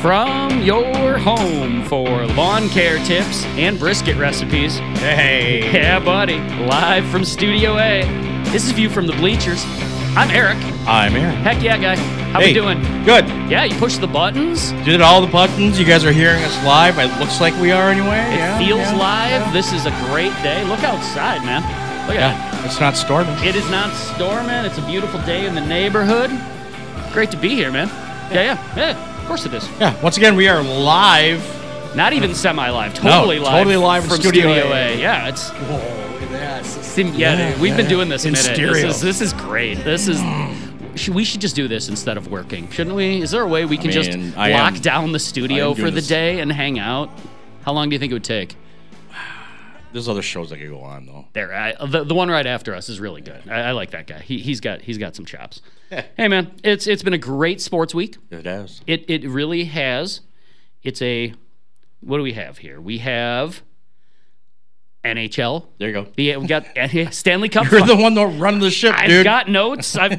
From your home for lawn care tips and brisket recipes. Hey. Yeah, buddy. Live from Studio A. This is View from the Bleachers. I'm Eric. I'm Aaron. Heck yeah, guy. How we doing? Good. Yeah, you pushed the buttons. Did all the buttons. You guys are hearing us live. It looks like we are anyway. It feels live. This is a great day. Look outside, man. Look at that. It's not storming. It is not storming. It's a beautiful day in the neighborhood. Great to be here, man. Yeah. Of course it is. Yeah. Once again, we are live. Not even semi-live. Totally live. Totally live from Studio A. Yeah, it's. Whoa, look at that. Yeah, we've been doing this a in minute. stereo. This is great. This is. We should just do this instead of working, shouldn't we? Is there a way we can just lock down the studio for the day and hang out? How long do you think it would take? There's other shows that could go on though. The one right after us is really good. I like that guy. He's got some chops. Hey man, it's been a great sports week. It has. It really has. It's a. What do we have here? We have NHL. There you go. We got Stanley Cup. You're the one that running the ship, dude. I've got notes. I've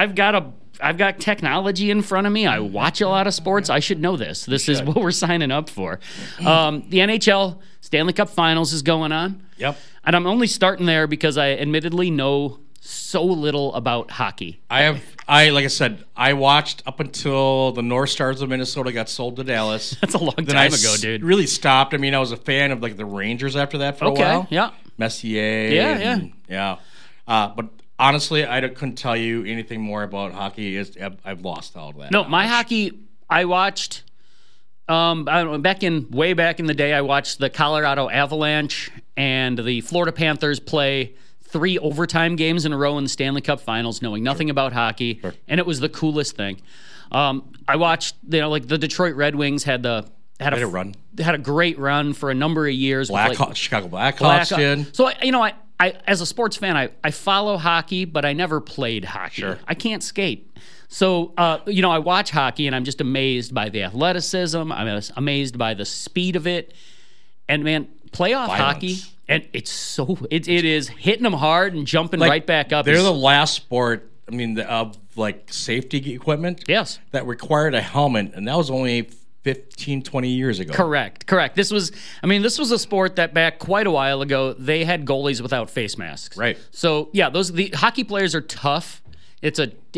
got technology in front of me. I watch a lot of sports. I should know this. This is what we're signing up for. The NHL Stanley Cup Finals is going on. Yep. And I'm only starting there because I admittedly know so little about hockey. Like I said, I watched up until the North Stars of Minnesota got sold to Dallas. That's a long time ago, dude. Really stopped. I mean, I was a fan of like the Rangers after that for a while. Yeah. Messier. Yeah. But honestly, I couldn't tell you anything more about hockey. I've lost all of that. No, my hockey, I watched. I don't know, way back in the day, I watched the Colorado Avalanche and the Florida Panthers play 3 overtime games in a row in the Stanley Cup Finals, knowing nothing about hockey, and it was the coolest thing. I watched, like the Detroit Red Wings had a great run for a number of years. Chicago Blackhawks did. So I as a sports fan, I follow hockey, but I never played hockey. Sure. I can't skate. So, I watch hockey, and I'm just amazed by the athleticism. I'm amazed by the speed of it. And, man, playoff hockey, and it is hitting them hard and jumping right back up. They're the last sport, of safety equipment that required a helmet, and that was only 15, 20 years ago. Correct. This was a sport that back quite a while ago, they had goalies without face masks. Right. So, yeah, the hockey players are tough. It's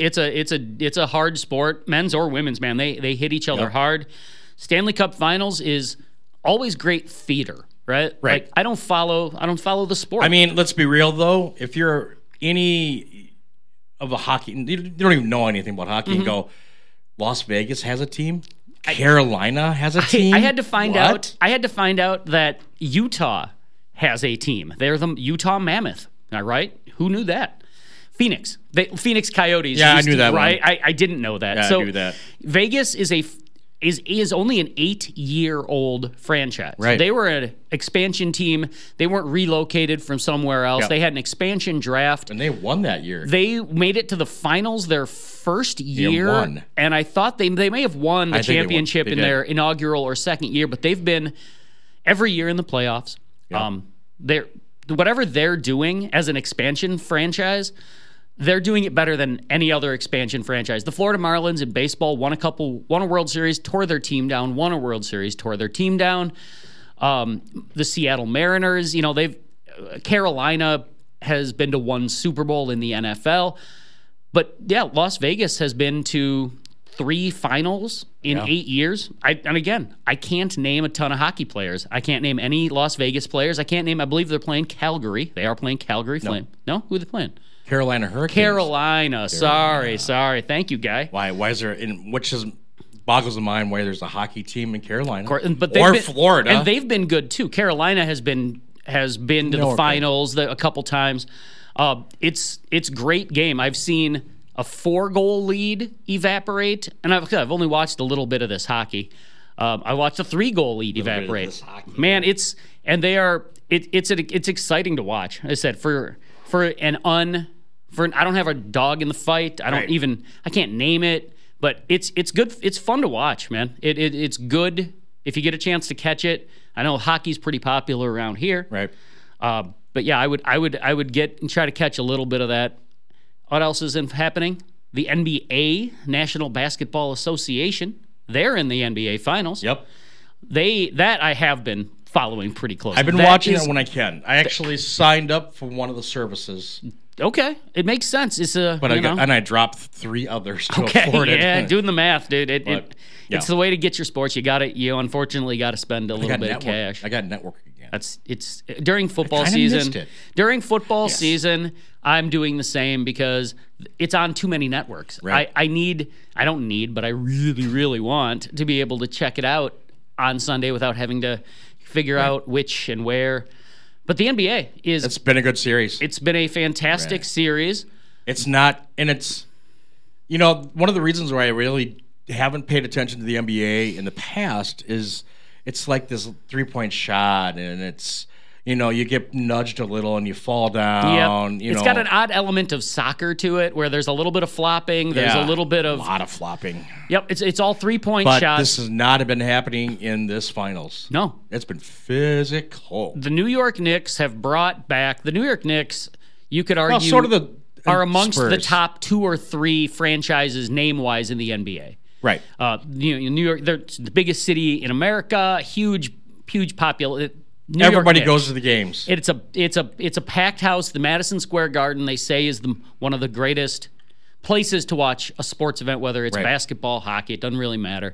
a hard sport, men's or women's, man. They hit each other hard. Stanley Cup Finals is always great theater, right? Right. I don't follow the sport. I mean, let's be real though. If you're any of a hockey, you don't even know anything about hockey, and go, Las Vegas has a team. Carolina has a team. I had to find out. I had to find out that Utah has a team. They're the Utah Mammoth. Am I right? Who knew that? Phoenix Coyotes. Yeah, I knew that. Right, I didn't know that. Yeah, so I knew that. Vegas is only an 8-year-old franchise. Right. They were an expansion team. They weren't relocated from somewhere else. Yep. They had an expansion draft, and they won that year. They made it to the finals their first year, won. And I thought they may have won the championship in their inaugural or second year, but they've been every year in the playoffs. Yep. Whatever they're doing as an expansion franchise, they're doing it better than any other expansion franchise. The Florida Marlins in baseball won a World Series, tore their team down, won a World Series, tore their team down. The Seattle Mariners, Carolina has been to 1 Super Bowl in the NFL. But yeah, Las Vegas has been to 3 finals in 8 years. I can't name a ton of hockey players. I can't name any Las Vegas players. I believe they're playing Calgary. They are playing Calgary Flame. No? Who are they playing? Carolina Hurricanes. Carolina. Sorry. Thank you, guy. Why is there, boggles the mind why there's a hockey team in Carolina. Florida. And they've been good too. Carolina has been to the finals a couple times. It's great game. I've seen a 4-goal lead evaporate, and I've only watched a little bit of this hockey. I watched a 3-goal lead evaporate. Man, it's exciting to watch. I said I don't have a dog in the fight. I can't name it, but it's good. It's fun to watch, man. It's good if you get a chance to catch it. I know hockey's pretty popular around here. Right. But yeah, I would get and try to catch a little bit of that. What else is happening? The NBA, National Basketball Association, They're in the NBA Finals. Yep. That I have been following pretty closely. I've been watching it when I can. I actually signed up for one of the services. Okay, it makes sense. It's I dropped 3 others to afford it. Yeah, doing the math, dude. Yeah. It's the way to get your sports. You unfortunately got to spend a little bit of cash. I got network again. It's during football season. Missed it. During football season, I'm doing the same because it's on too many networks. Right. I don't need, but I really, really want to be able to check it out on Sunday without having to figure out which and where. But the NBA it's been a good series. It's been a fantastic series. It's not, and it's, one of the reasons why I really haven't paid attention to the NBA in the past is it's like this 3-point shot, and it's, you get nudged a little and you fall down. It's got an odd element of soccer to it where there's a little bit of flopping. There's a little bit of... a lot of flopping. Yep, it's all 3-point shots. But this has not been happening in this finals. No. It's been physical. The New York Knicks have brought back... The New York Knicks, you could argue, are amongst Spurs. the top 2 or 3 franchises name-wise in the NBA. Right. New York, they're the biggest city in America, huge population. Everybody goes to the games. It's a packed house. The Madison Square Garden, they say, is one of the greatest places to watch a sports event, whether it's basketball, hockey. It doesn't really matter.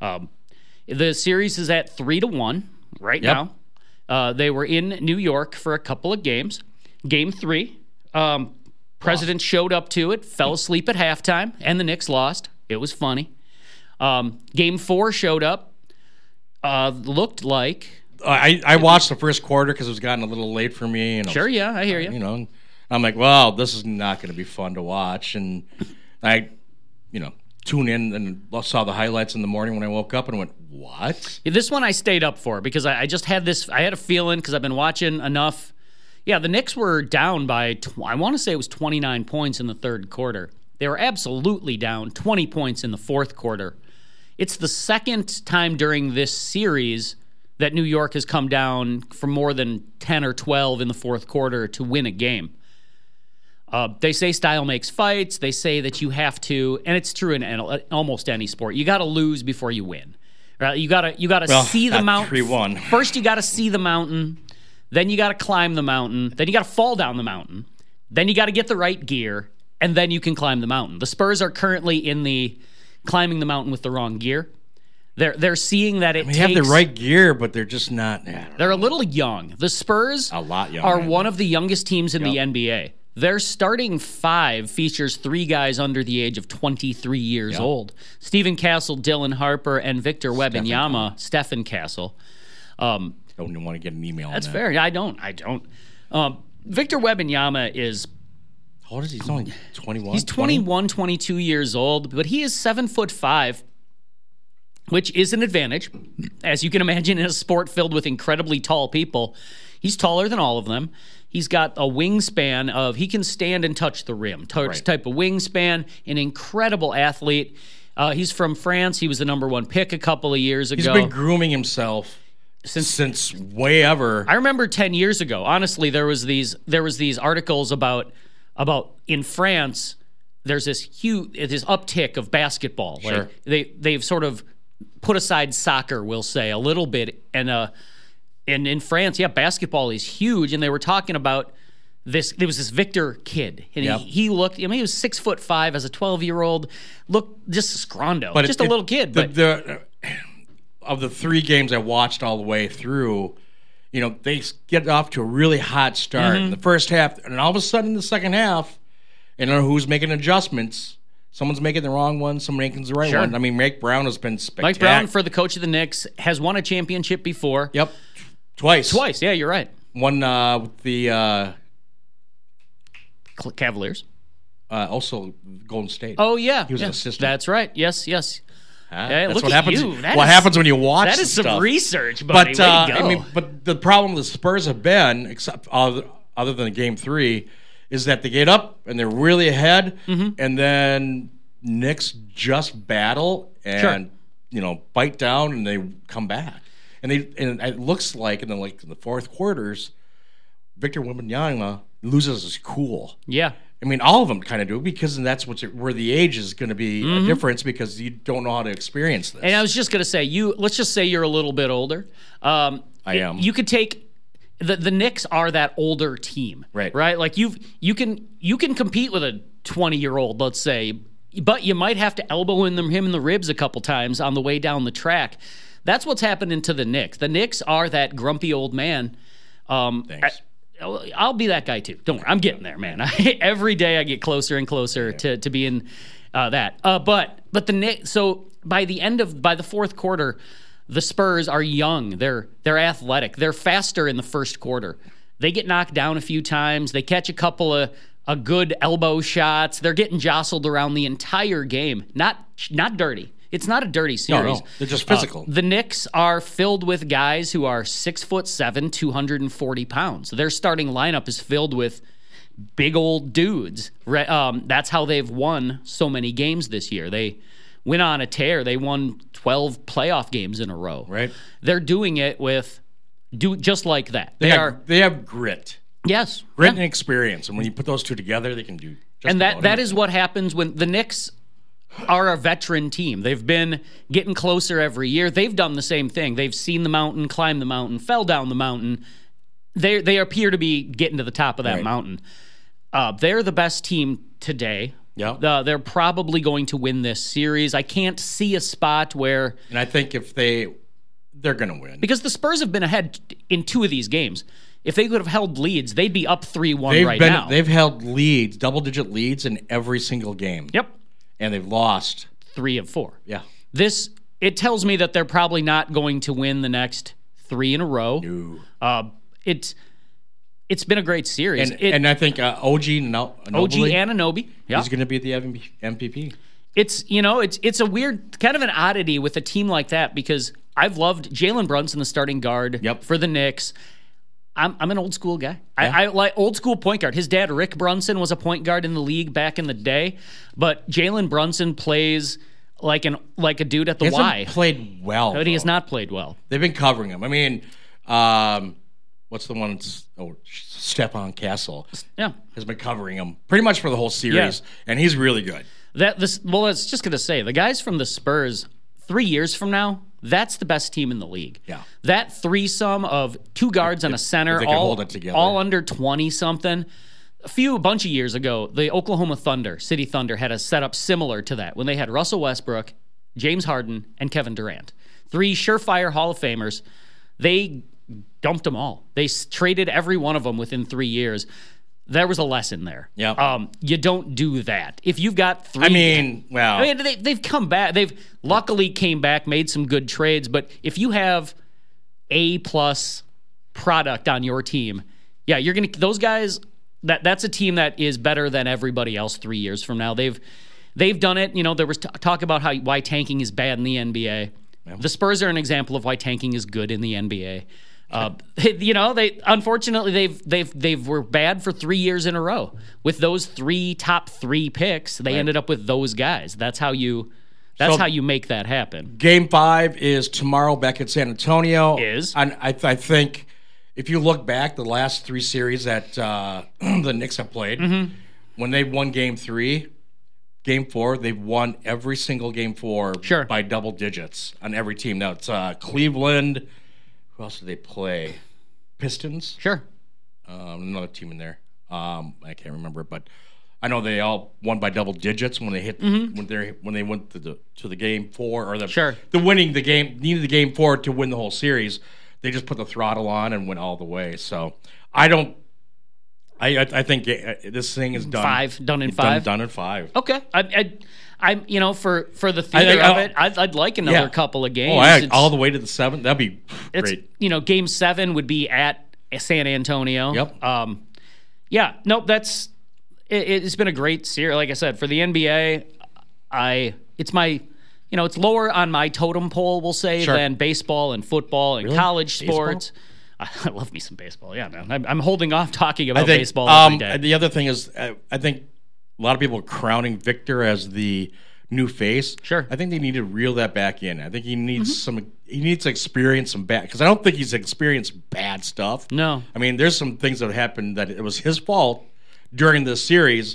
The series is at 3-1 right now. They were in New York for a couple of games. Game 3, President showed up to it, fell asleep at halftime, and the Knicks lost. It was funny. Game 4 showed up, looked like... I watched the first quarter because it was gotten a little late for me. And I hear you. I'm like, well, this is not going to be fun to watch. And I, tuned in and saw the highlights in the morning when I woke up and went, what? This one I stayed up for because I just had this. I had a feeling because I've been watching enough. Yeah, the Knicks were down by, I want to say it was 29 points in the third quarter. They were absolutely down 20 points in the fourth quarter. It's the second time during this series that New York has come down from more than 10 or 12 in the fourth quarter to win a game. They say style makes fights. They say that you have to, and it's true in almost any sport, you got to lose before you win. Right? You got to see the mountain. 3-1. First, you got to see the mountain. Then you got to climb the mountain. Then you got to fall down the mountain. Then you got to get the right gear, and then you can climb the mountain. The Spurs are currently in the climbing the mountain with the wrong gear. They're seeing that it takes... They have the right gear, but they're just not... They're a little young. The Spurs a lot young, are one of the youngest teams in the NBA. Their starting 5 features 3 guys under the age of 23 years old. Stephen Castle, Dylan Harper, and Victor Wembanyama. Stephen Castle. Don't even want to get an email on that. That's fair. I don't. Victor Wembanyama is... How old is he? He's only 21? He's 21, 22 years old, but he is 7'5", which is an advantage. As you can imagine, in a sport filled with incredibly tall people, he's taller than all of them. He's got a wingspan of, he can stand and touch the rim, type of wingspan, an incredible athlete. He's from France. He was the number 1 pick a couple of years ago. He's been grooming himself since way ever. I remember 10 years ago, honestly, there was these articles about in France, there's this uptick of basketball. Sure. Like they've sort of put aside soccer, we'll say, a little bit, and in France, basketball is huge, and they were talking about this. There was this Victor kid, and he looked. I mean, he was 6'5" as a 12-year-old, looked just scrondo, but just a little kid. But of the 3 games I watched all the way through, they get off to a really hot start in the first half, and all of a sudden in the second half, I don't know who's making adjustments. Someone's making the wrong one, someone making the right one. I mean, Mike Brown has been spectacular. Mike Brown, for the coach of the Knicks, has won a championship before. Yep. Twice. Yeah, you're right. One with the... Cavaliers. Also Golden State. Oh, yeah. He was an assistant. That's right. Yes. That's look what at happens. You. What happens when you watch that is stuff. Some research, buddy. But way to go. but the problem the Spurs have been, except other than Game 3, is that they get up and they're really ahead, and then Knicks just battle and bite down and they come back, and it looks like in the fourth quarters, Victor Wembanyama loses his cool. Yeah. I mean, all of them kind of do because that's where the age is going to be a difference because you don't know how to experience this. And I was just going to say, let's just say you're a little bit older. I am. You could take the Knicks are that older team, right? Like you can compete with a 20-year-old, let's say, but you might have to elbow him in the ribs a couple times on the way down the track. That's what's happening to the Knicks. The Knicks are that grumpy old man. Thanks. I'll be that guy too. Don't worry, I'm getting there, man. Every day I get closer and closer to being that. But the Knicks. So by the fourth quarter, the Spurs are young. They're athletic. They're faster in the first quarter. They get knocked down a few times. They catch a couple of good elbow shots. They're getting jostled around the entire game. Not dirty. It's not a dirty series. No, they're just physical. The Knicks are filled with guys who are 6'7", 240 pounds. Their starting lineup is filled with big old dudes. That's how they've won so many games this year. They went on a tear. They won 12 playoff games in a row. Right. They're doing it just like that. They have grit. Yes. Grit and experience. And when you put those two together, they can do just and about that is what happens when the Knicks are a veteran team. They've been getting closer every year. They've done the same thing. They've seen the mountain, climbed the mountain, fell down the mountain. They appear to be getting to the top of that mountain. They're the best team today. Yeah. They're probably going to win this series. I can't see a spot where... And I think if they're going to win. Because the Spurs have been ahead in 2 of these games. If they could have held leads, they'd be up 3-1 now. They've held leads, double-digit leads in every single game. Yep. And they've lost 3 of 4. Yeah. It tells me that they're probably not going to win the next 3 in a row. No. It's been a great series. And I think OG Anunoby, yeah, he's going to be the MVP. It's a weird kind of an oddity with a team like that because I've loved Jalen Brunson, the starting guard for the Knicks. I'm an old school guy. Yeah. I like old school point guard. His dad, Rick Brunson, was a point guard in the league back in the day, but Jalen Brunson plays like a dude at the Y. He hasn't played well. But he has not played well. They've been covering him. I mean, what's the one? Stephon Castle. Yeah, has been covering him pretty much for the whole series, and he's really good. I was just gonna say the guys from the Spurs 3 years from now. That's the best team in the league. Yeah. That threesome of 2 guards and a center, hold it together. all under 20-something. A bunch of years ago, the Oklahoma Thunder, City Thunder, had a setup similar to that when they had Russell Westbrook, James Harden, and Kevin Durant. 3 surefire Hall of Famers. They dumped them all. They traded every one of them within 3 years. There was a lesson there. Yeah. You don't do that. If you've got 3... they've come back. They've luckily came back, made some good trades, but if you have A-plus product on your team, yeah, you're going to... Those guys, that's a team that is better than everybody else 3 years from now. They've done it. There was talk about why tanking is bad in the NBA. Yeah. The Spurs are an example of why tanking is good in the NBA. They unfortunately they were bad for 3 years in a row with those top 3 picks. They ended up with those guys. That's how you make that happen. Game 5 is tomorrow back at San Antonio. And I think if you look back the last 3 series that the Knicks have played, when they won Game 3, Game 4, they've won every single Game 4 by double digits on every team. Now it's Cleveland. Who else did they play? Pistons? Sure. Another team in there. I can't remember, but I know they all won by double digits when they hit when they went to the Game 4 or the winning the game needed the Game 4 to win the whole series. They just put the throttle on and went all the way. So I think this thing is done. Done in 5. Done in 5. Okay. I'm for the theater of it, I'd like another couple of games. All the way to the 7th. That'd be great. Game 7 would be at San Antonio. Yep. That's it's been a great series. Like I said, for the NBA, it's lower on my totem pole, we'll say, than baseball and football and college sports. I love me some baseball. Yeah, man. I'm holding off talking about baseball every day. The other thing is, I think a lot of people are crowning Victor as the new face. Sure. I think they need to reel that back in. I think he needs he needs to experience some bad, because I don't think he's experienced bad stuff. No. I mean, there's some things that happened that it was his fault during this series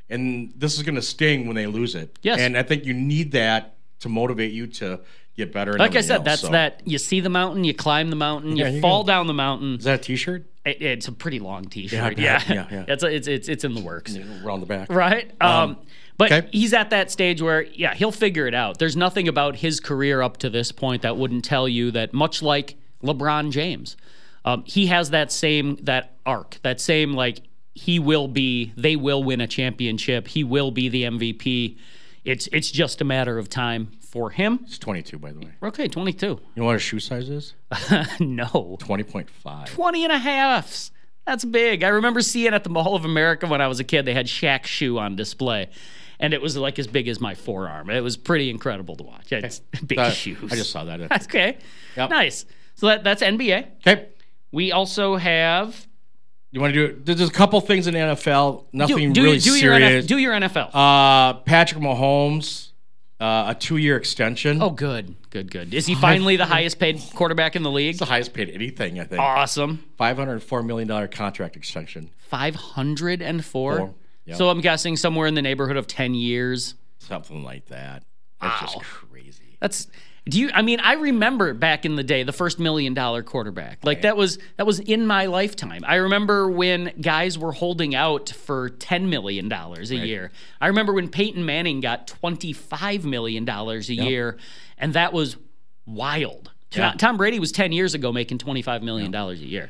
and this is going to sting when they lose it. Yes. And I think you need that to motivate you to get better. And like I said, else, that you see the mountain, you climb the mountain, you you fall go. down the mountain. Is that a T-shirt? It's a pretty long T-shirt. Yeah. It's in the works. Around the back. Right. But okay. he's at that stage where, he'll figure it out. There's nothing about his career up to this point that wouldn't tell you that, much like LeBron James, he has that arc, that same, like, they will win a championship. He will be the MVP. It's just a matter of time for him. He's 22, by the way. Okay, 22. You know what his shoe size is? No. 20.5. 20 and a half. That's big. I remember seeing at the Mall of America when I was a kid, they had Shaq's shoe on display. And it was like as big as my forearm. It was pretty incredible to watch. It's big shoes. I just saw that. That's okay. Yep. Nice. So that's NBA. Okay. We also have... You want to do it? There's a couple things in the NFL. Nothing really serious. Do your NFL. Patrick Mahomes, a 2-year extension. Oh, good. Is he finally the highest paid quarterback in the league? It's the highest paid anything, I think. Awesome. $504 million contract extension. 504? Yep. So I'm guessing somewhere in the neighborhood of 10 years. Something like that. That's just crazy. I remember back in the day, the first $1 million quarterback. Like that was in my lifetime. I remember when guys were holding out for $10 million a year. I remember when Peyton Manning got $25 million a year, and that was wild. Yeah. Tom Brady was 10 years ago making $25 million a year.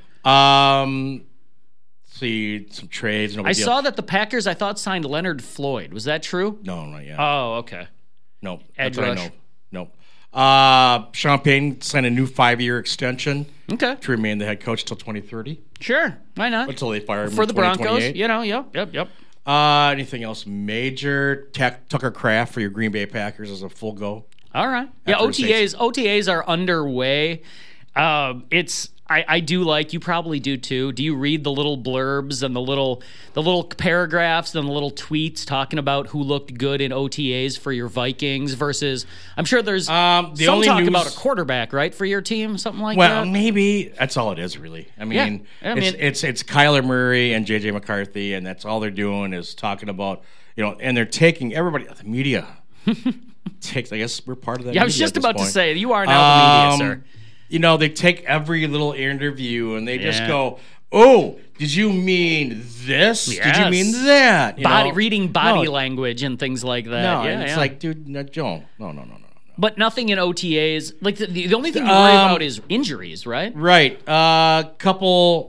See some trades. I saw that the Packers, I thought, signed Leonard Floyd. Was that true? No, not yet. Oh, okay. No. Edge that's rush. I know. No. Sean Payton signed a new 5-year extension. Okay. To remain the head coach till 2030. Sure. Why not? Until they fire him for in the Broncos. 2028. Yep. Anything else major? Tucker Kraft for your Green Bay Packers is a full go. All right. Yeah, OTAs are underway. I do like, you probably do too. Do you read the little blurbs and the little paragraphs and the little tweets talking about who looked good in OTAs for your Vikings versus, I'm sure there's some talk about a quarterback, right, for your team, something like that? Well, maybe that's all it is, really. It's Kyler Murray and JJ McCarthy, and that's all they're doing is talking about, and they're taking everybody, the media. I guess we're part of that. Yeah, I was just about to say, you are now the media, sir. They take every little interview and they just go, "Oh, did you mean this? Yes. Did you mean that?" Reading body language and things like that. No, yeah, it's like, dude, no. But nothing in OTAs. Like the only thing you worry about is injuries, right? Right. Couple,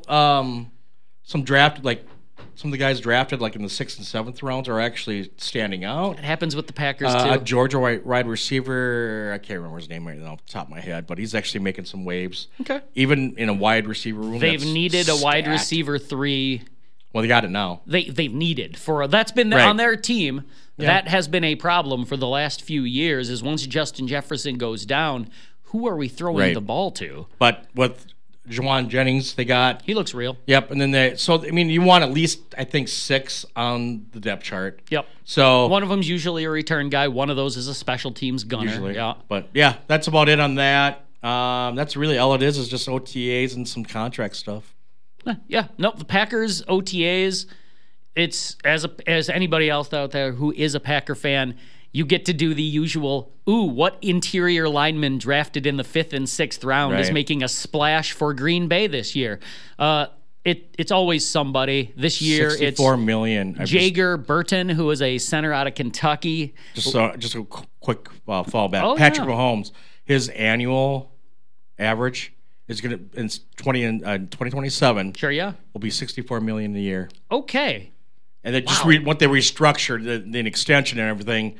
some of the guys drafted like in the 6th and 7th rounds are actually standing out. It happens with the Packers too. A Georgia wide receiver, I can't remember his name right now off the top of my head, but he's actually making some waves. Okay. Even in a wide receiver room, they've needed a wide receiver 3. Well, they got it now. They've needed that's been on their team. Yeah. That has been a problem for the last few years. Is once Justin Jefferson goes down, who are we throwing the ball to? But with Juwan Jennings, he looks real. Yep, and then you want at least, I think, 6 on the depth chart. Yep. So one of them's usually a return guy. One of those is a special teams gunner. Usually. Yeah. But yeah, that's about it on that. That's really all it is just OTAs and some contract stuff. Yeah. Nope. The Packers OTAs. It's as anybody else out there who is a Packer fan, you get to do the usual, what interior lineman drafted in the 5th and 6th round is making a splash for Green Bay this year? It's always somebody. This year it's $64 million. Jager Burton, who is a center out of Kentucky. Just a quick fallback. Patrick Mahomes, his annual average is going to in 2027. Sure, yeah, will be $64 million a year. Okay. And then just what they restructured, the extension and everything.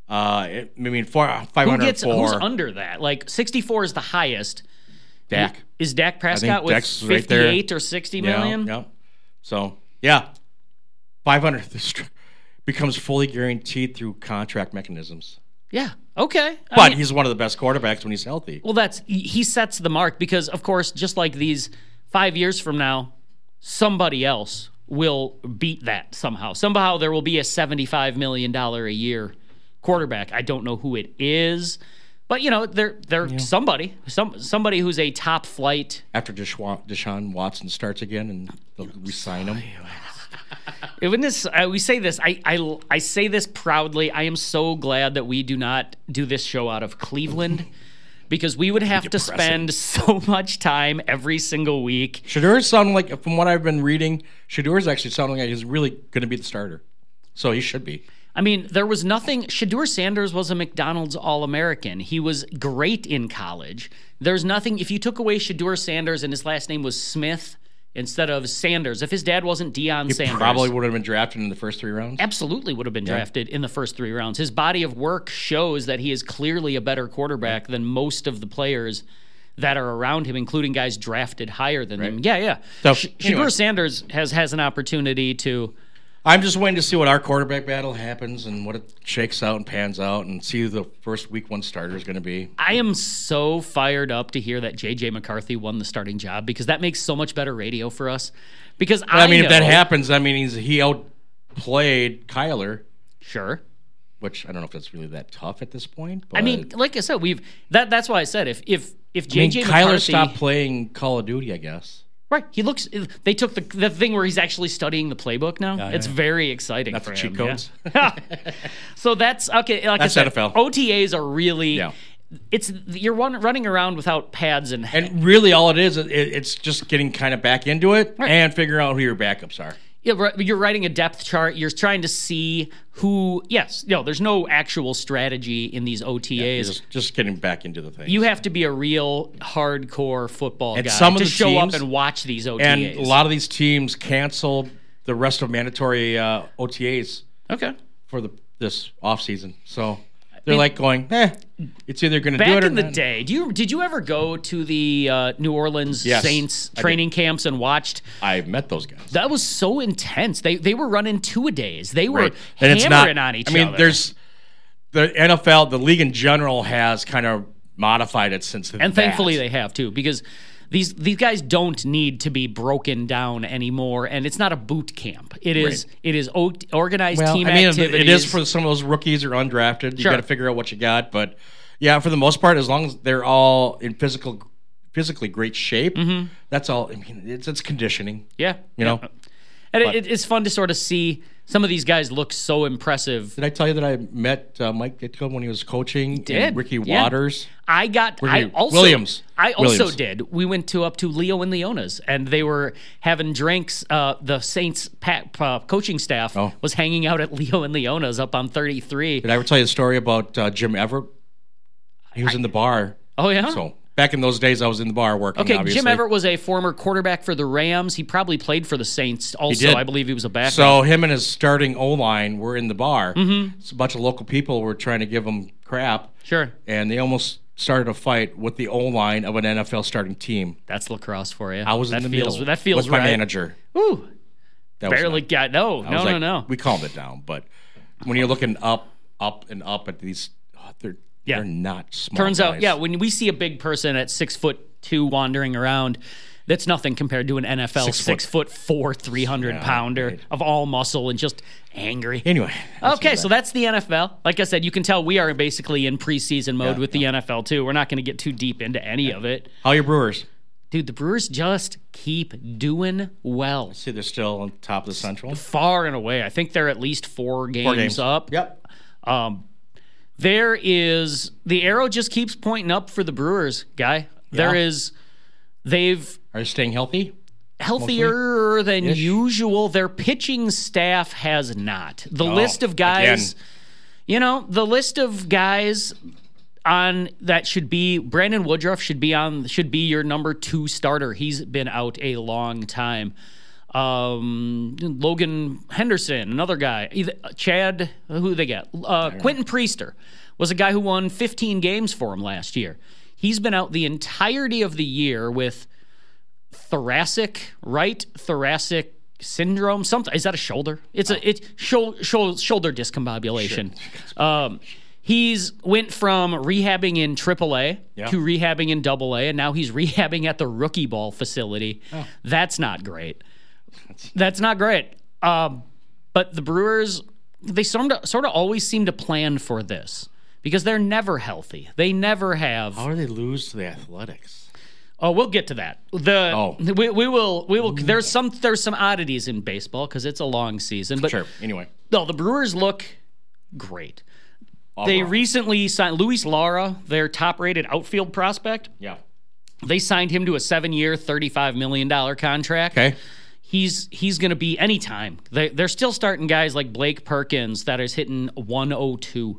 504. Who's under that? Like 64 is the highest. Dak. Is Dak Prescott with Dak's 58 or 60 million? Yeah. So, 500 becomes fully guaranteed through contract mechanisms. Yeah. Okay. But he's one of the best quarterbacks when he's healthy. Well, he sets the mark because, of course, just like these 5 years from now, somebody else will beat that somehow. Somehow there will be a $75 million a year quarterback. I don't know who it is, but they're somebody who's a top flight. After Deshaun Watson starts again and they'll re-sign him. We say this. I say this proudly. I am so glad that we do not do this show out of Cleveland, because we would have to spend so much time every single week. Shedeur sounding like, from what I've been reading, Shedeur's actually sounding like he's really going to be the starter. So he should be. I mean, there was nothing. Shedeur Sanders was a McDonald's All-American. He was great in college. There's nothing. If you took away Shedeur Sanders and his last name was Smith instead of Sanders, if his dad wasn't Deion Sanders, he probably would have been drafted in the first 3 rounds. Absolutely would have been drafted in the first 3 rounds. His body of work shows that he is clearly a better quarterback than most of the players that are around him, including guys drafted higher than him. Yeah. So, Shedeur Sanders has an opportunity to. I'm just waiting to see what our quarterback battle happens and what it shakes out and pans out, and see who the first week 1 starter is going to be. I am so fired up to hear that J.J. McCarthy won the starting job, because that makes so much better radio for us. Because if that happens, he outplayed Kyler. Sure. Which I don't know if that's really that tough at this point. But I mean, like I said, that's why I said if J.J. Kyler McCarthy stopped playing Call of Duty, I guess. Right, they took the thing where he's actually studying the playbook now. It's very exciting. That's for the him. cheat codes. Yeah. So that's okay. Like that's I said, NFL. OTAs are really. Yeah. You're running around without pads and really all it is, it's just getting kind of back into it and figuring out who your backups are. Yeah, you're writing a depth chart. You're trying to see who. Yes, there's no actual strategy in these OTAs. Yeah, just getting back into the thing. You have to be a real hardcore football guy some of to the show teams, up and watch these OTAs. And a lot of these teams canceled the rest of mandatory OTAs. Okay. For this offseason. So they're going, it's either going to do it or not. Back in the day, did you ever go to the New Orleans Saints training camps and watched? I met those guys. That was so intense. They were running 2-a-days. They were hammering on each other. There's the NFL, the league in general has kind of modified it since then. And thankfully they have too, because these guys don't need to be broken down anymore, and it's not a boot camp. It is organized team activities. It is for some of those rookies or undrafted. You got to figure out what you got, but yeah, for the most part, as long as they're all in physically great shape, that's all. I mean, it's conditioning. Yeah, and it's fun to sort of see some of these guys look so impressive. Did I tell you that I met Mike Ditka when he was coaching? And Ricky Waters. Williams. I also did. We went up to Leo and Leona's, and they were having drinks. The Saints coaching staff was hanging out at Leo and Leona's up on 33. Did I ever tell you the story about Jim Everett? He was in the bar. Oh, yeah? So back in those days, I was in the bar working, obviously. Jim Everett was a former quarterback for the Rams. He probably played for the Saints also. I believe he was a backup. So him and his starting O-line were in the bar. So a bunch of local people were trying to give him crap. Sure. And they almost started a fight with the O-line of an NFL starting team. That's lacrosse for you. I was in the middle. That feels with my manager. Ooh. Barely got no. We calmed it down. But when you're looking up and up at these, they're not small Turns guys. out, when we see a big person at 6'2" wandering around, that's nothing compared to an NFL 6'4", 300-pounder of all muscle and just angry. Anyway. So that's the NFL. Like I said, you can tell we are basically in preseason mode with the NFL too. We're not going to get too deep into any of it. How are your Brewers? Dude, the Brewers just keep doing well. See, they're still on top of the Central. Far and away. I think they're at least 4 games up. Yep. The arrow just keeps pointing up for the Brewers, guy. Yeah. Are they staying healthy? Healthier than usual. Their pitching staff has not. The list of guys, the list of guys on that should be Brandon Woodruff should be your number 2 starter. He's been out a long time. Logan Henderson, another guy. Chad, who they got? Quentin Priester was a guy who won 15 games for him last year. He's been out the entirety of the year with right thoracic syndrome. Something is that a shoulder? It's shoulder discombobulation. Sure. He's went from rehabbing in AAA to rehabbing in AA, and now he's rehabbing at the rookie ball facility. Oh. That's not great. That's not great. But the Brewers, they sort of always seem to plan for this because they're never healthy. They never have. How do they lose to the Athletics? Oh, we'll get to that. We will. There's some oddities in baseball because it's a long season. But Sure. Anyway. no, the Brewers look great. All They right. recently signed Luis Lara, their top-rated outfield prospect. Yeah. They signed him to a 7-year, $35 million contract. Okay. He's going to be anytime. They're still starting guys like Blake Perkins that is hitting 102.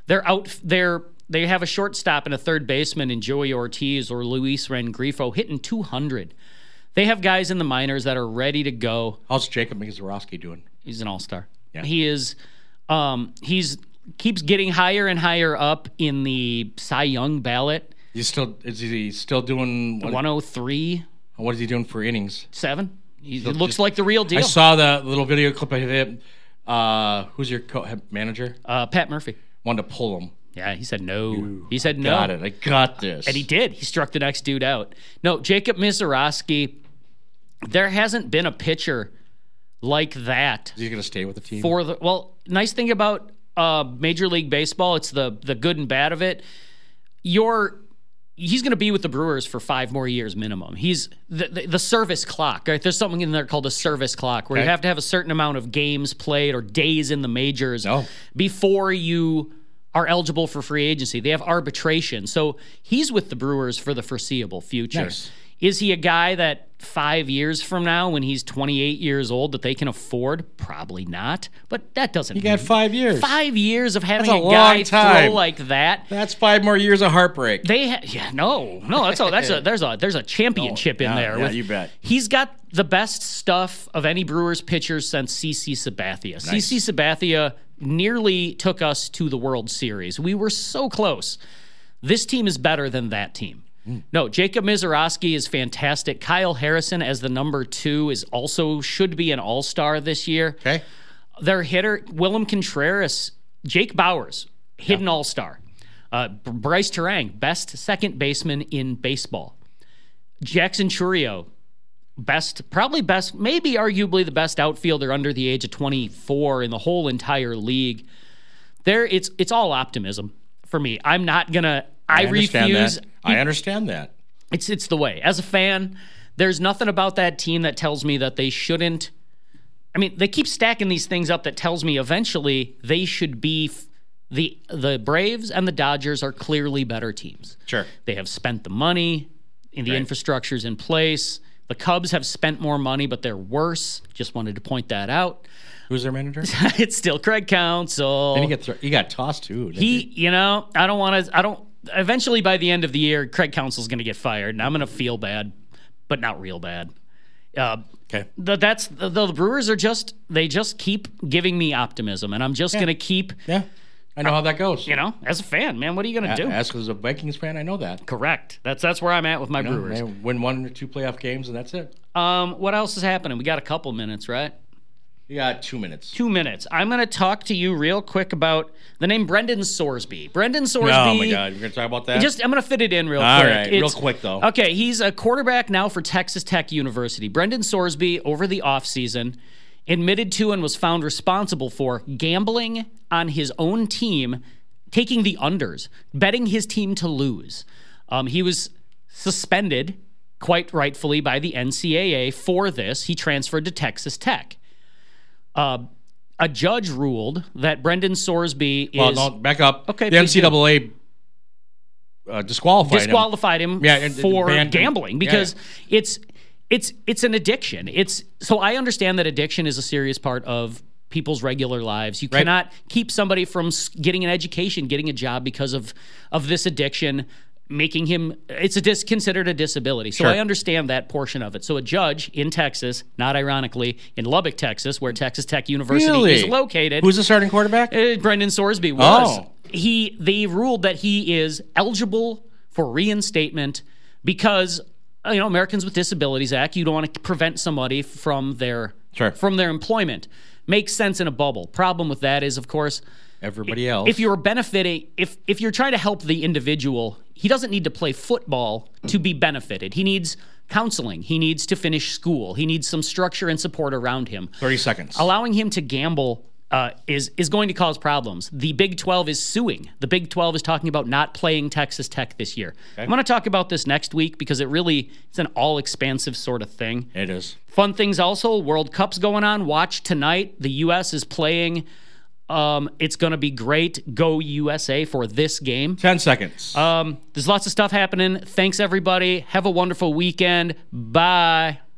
They have a shortstop and a third baseman in Joey Ortiz or Luis Rengrifo hitting 200. They have guys in the minors that are ready to go. How's Jacob Mizorowski doing? He's an all-star. Yeah. He is. He's keeps getting higher and higher up in the Cy Young ballot. Is he still doing 103. What is he doing for innings? 7. He looks like the real deal. I saw the little video clip of him. Who's your manager? Pat Murphy. Wanted to pull him. Yeah, he said no. He said no. Got it. I got this. And he did. He struck the next dude out. No, Jacob Mizorowski, there hasn't been a pitcher like that. Is he going to stay with the team? Nice thing about Major League Baseball, it's the good and bad of it. He's going to be with the Brewers for 5 more years minimum. He's the service clock, right? There's something in there called a service clock where you have to have a certain amount of games played or days in the majors before you are eligible for free agency. They have arbitration. So he's with the Brewers for the foreseeable future. Nice. Is he a guy that 5 years from now, when he's 28 years old, that they can afford? Probably not. But that doesn't. You got 5 years. 5 years of having That's a a guy long time. throw like that. That's 5 more years of heartbreak. No. There's a championship in there. Yeah, you bet. He's got the best stuff of any Brewers pitcher since CC Sabathia. Nice. CC Sabathia nearly took us to the World Series. We were so close. This team is better than that team. No, Jacob Mizorowski is fantastic. Kyle Harrison as the number 2 should be an all-star this year. Okay. Their hitter, Willem Contreras, Jake Bauers, hit an all-star. Bryce Terang, best second baseman in baseball. Jackson Chourio, maybe arguably the best outfielder under the age of 24 in the whole entire league. It's all optimism for me. I'm not gonna. I refuse. I understand that. It's the way. As a fan, there's nothing about that team that tells me that they shouldn't. I mean, they keep stacking these things up that tells me eventually they should be. The Braves and the Dodgers are clearly better teams. Sure. They have spent the money, and the infrastructure's in place. The Cubs have spent more money, but they're worse. Just wanted to point that out. Who's their manager? It's still Craig Counsell. Then he got tossed too. Eventually, by the end of the year, Craig Counsell's going to get fired, and I'm going to feel bad, but not real bad. Okay. The Brewers they just keep giving me optimism, and I'm just going to keep. Yeah, I know how that goes. As a fan, man, what are you going to do? As a Vikings fan, I know that. Correct. That's where I'm at with my Brewers. They win 1 or 2 playoff games, and that's it. What else is happening? We got a couple minutes, right? You got 2 minutes. 2 minutes. I'm going to talk to you real quick about the name Brendan Sorsby. Brendan Sorsby. Oh, my God. We're going to talk about that? I'm going to fit it in real quick. All right. Real quick, though. Okay. He's a quarterback now for Texas Tech University. Brendan Sorsby, over the offseason, admitted to and was found responsible for gambling on his own team, taking the unders, betting his team to lose. He was suspended, quite rightfully, by the NCAA for this. He transferred to Texas Tech. A judge ruled that Brendan Sorsby is... Well, no, back up. Okay, the NCAA disqualified him for gambling because it's an addiction. So I understand that addiction is a serious part of people's regular lives. You cannot keep somebody from getting an education, getting a job because of this addiction, making him, considered a disability. So I understand that portion of it. So a judge in Texas, not ironically, in Lubbock, Texas, where Texas Tech University is located. Who's the starting quarterback? Brendan Sorsby was. They ruled that he is eligible for reinstatement because, Americans with Disabilities Act, you don't want to prevent somebody from their employment. Makes sense in a bubble. Problem with that is, of course, everybody else. If you're benefiting, if you're trying to help the individual, he doesn't need to play football to be benefited. He needs counseling. He needs to finish school. He needs some structure and support around him. 30 seconds. Allowing him to gamble is going to cause problems. The Big 12 is suing. The Big 12 is talking about not playing Texas Tech this year. Okay. I'm going to talk about this next week because it's an all-expansive sort of thing. It is. Fun things also, World Cup's going on. Watch tonight. The U.S. is playing. It's going to be great. Go USA for this game. 10 seconds. There's lots of stuff happening. Thanks, everybody. Have a wonderful weekend. Bye.